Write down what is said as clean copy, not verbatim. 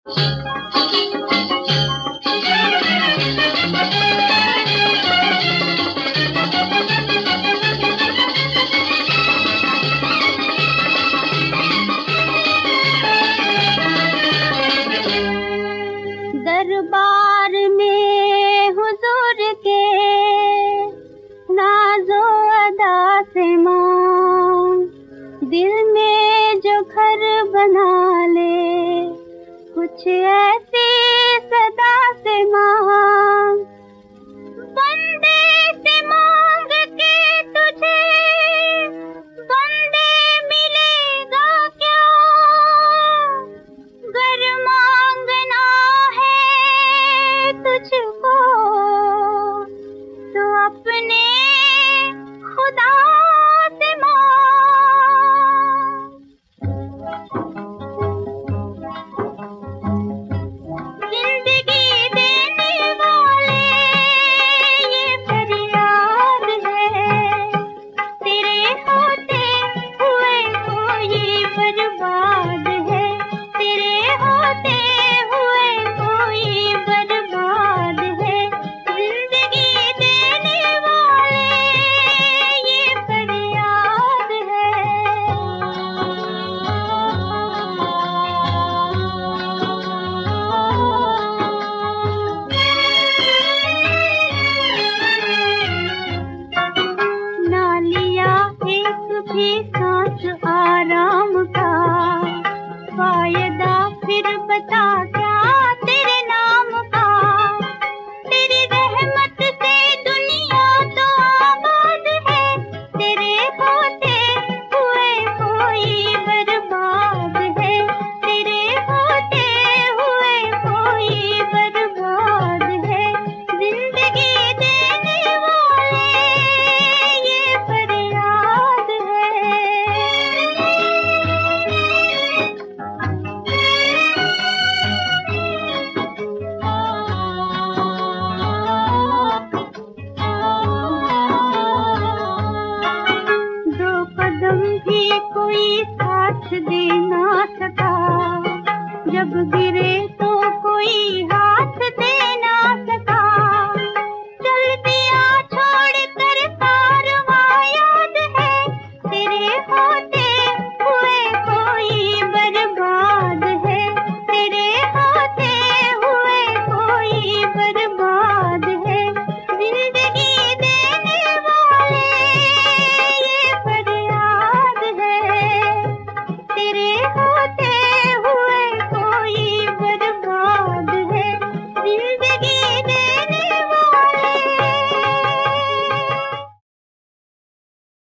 दरबार में हुजूर के नाज़ो अदा से मांग, दिल में जो घर बना ले कुछ ऐसी सदा से मांग। बंदे से मांग के तुझे बंदे मिलेगा क्या, गर मांगना है तुझको तो अपने खुदा से मांग। जिंदगी देने वाले ये फरियाद है, तेरे होते हुए कोई बर्बाद है, तेरे होते हुए कोई बर्बाद है। जिंदगी देने वाले ये फरियाद है। ना लिया एक भी सांस आराम का, फायदा फिर बता क्या तेरे नाम का। तेरी रहमत से दुनिया तो आबाद है, तेरे होते हुए कोई बर्बाद है, तेरे होते हुए कोई बर्बाद है। जिंदगी देने वाले ये फरियाद है। दो कदम भी कोई साथ दे ना सका, जब भी